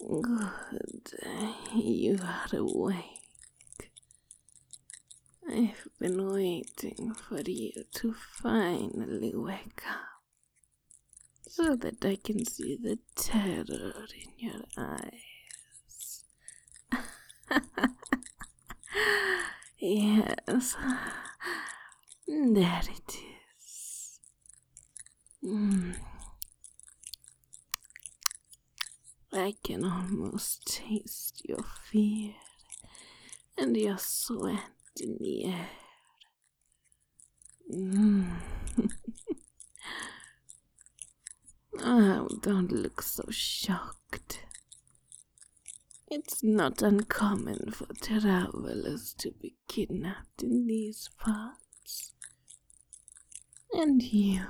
Good. You are awake. I've been waiting for you to finally wake up so that I can see the terror in your eyes. Yes, there it is. I can almost taste your fear and your sweat in the air. Oh, don't look so shocked. It's not uncommon for travelers to be kidnapped in these parts. And you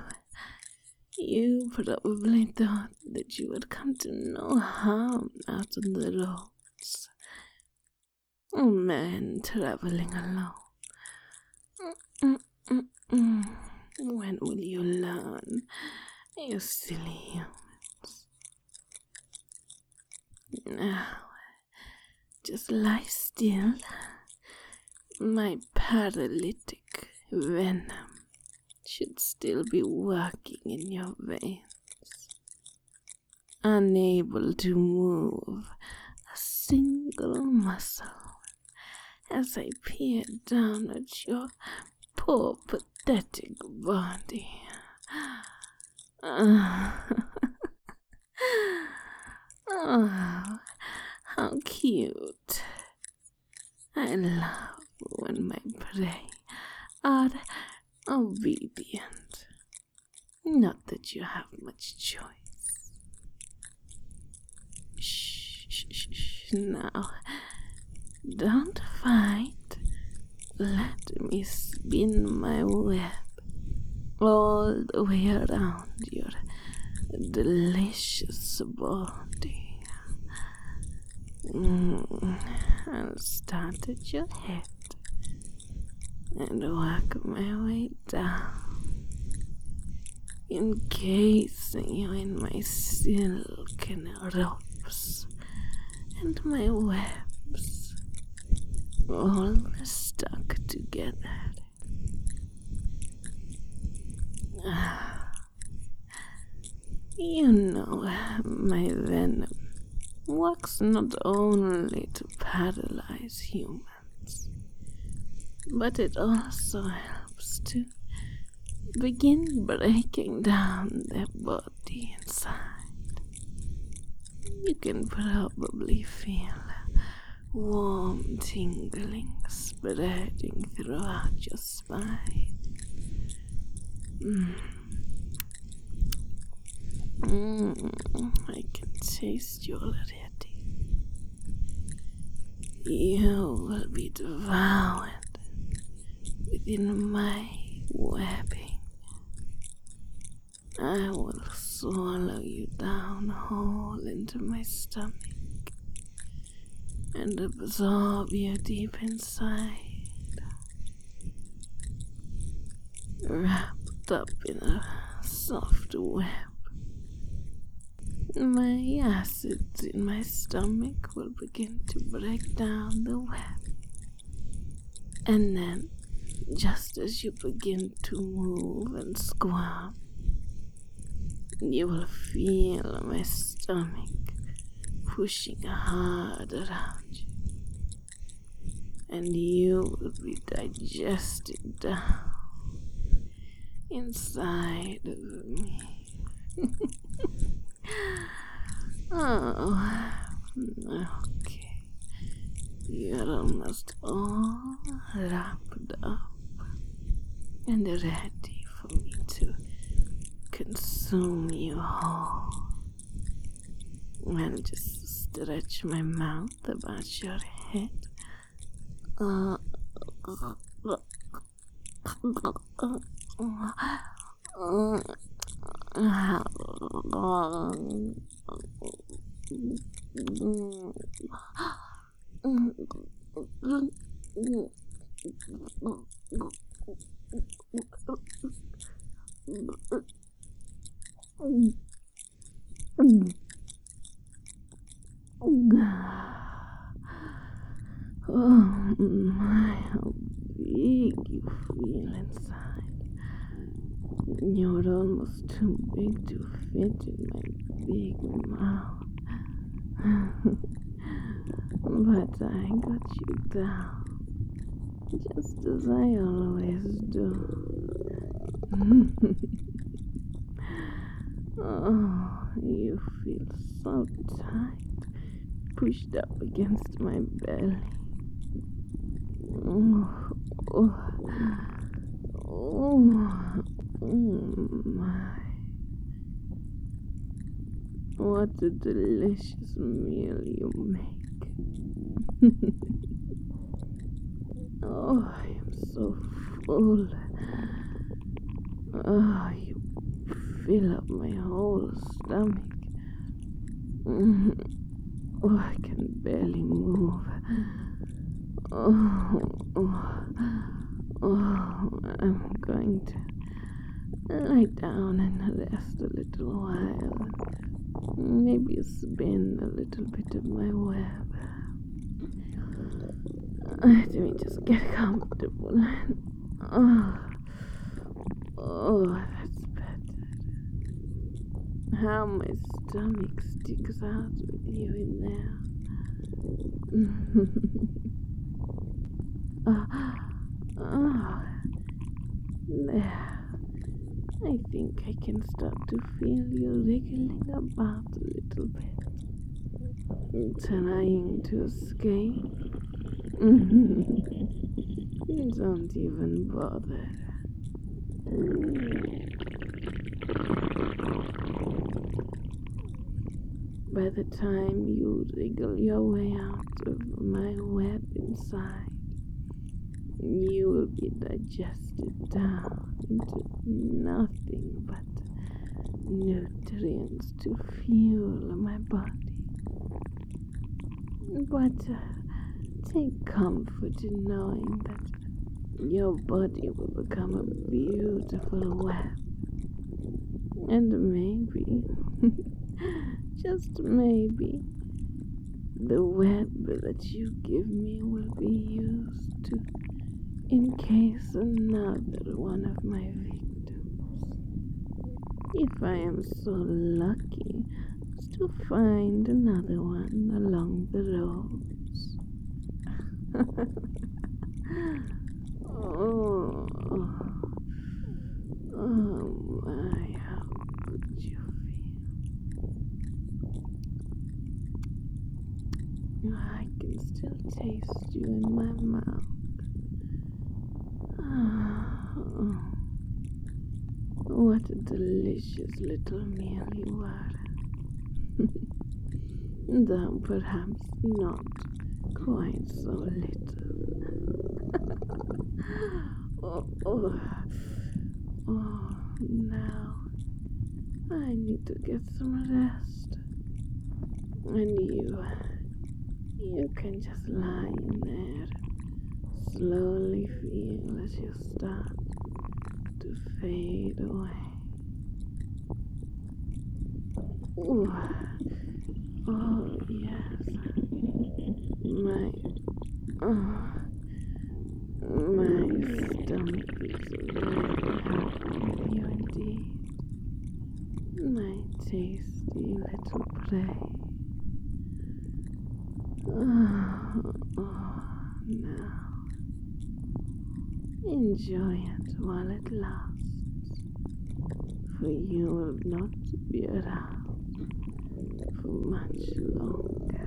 probably thought that you would come to no harm out on the roads. A man traveling alone. When will you learn, you silly humans? Now, just lie still. My paralytic venom should still be working in your veins. Unable to move a single muscle as I peer down at your poor, pathetic body. Oh, how cute. I love when my prey are obedient. Not that you have much choice. Shh. Now, don't fight. Let me spin my web all the way around your delicious body. I'll start at your head and work my way down, encasing you in my silken ropes and my webs, all stuck together. You know, my venom works not only to paralyze humans, but it also helps to begin breaking down their body inside. You can probably feel a warm tingling spreading throughout your spine. I can taste you already. You will be devoured within my webbing. I will swallow you down whole into my stomach and absorb you deep inside, wrapped up in a soft web. My acids in my stomach will begin to break down the web. And then, just as you begin to move and squirm, you will feel my stomach pushing hard around you. And you will be digested down inside of me. Oh, okay. You're almost all wrapped up and ready for me to consume you whole. I'll just stretch my mouth about your head. Oh my, how big you feel inside. You're almost too big to fit in my big mouth. But I got you down, just as I always do. Oh, you feel so tight, pushed up against my belly. Oh, oh, oh, my. What a delicious meal you make. Oh, I am so full. Oh, you fill up my whole stomach. Oh, I can barely move. Oh, I'm going to lie down and rest a little while. Maybe spin a little bit of my web. Let me just get comfortable. Oh, that's better. How my stomach sticks out with you in there. There. I think I can start to feel you wriggling about a little bit. Trying to escape. Don't even bother. By the time you wriggle your way out of my web inside, you will be digested down into nothing but nutrients to fuel my body. But take comfort in knowing that your body will become a beautiful web. And maybe, just maybe, the web that you give me will be used to encase another one of my victims. If I am so lucky as to find another one along the roads. Oh my, how good you feel. I can still taste you in my mouth. Oh, what a delicious little meal you are. Though perhaps not quite so little. Now I need to get some rest. And you can just lie in there, slowly feel as you start to fade away. Oh yes, my stomach is very happy with you indeed, my tasty little prey. Now enjoy it while it lasts, for you will not be around for much longer.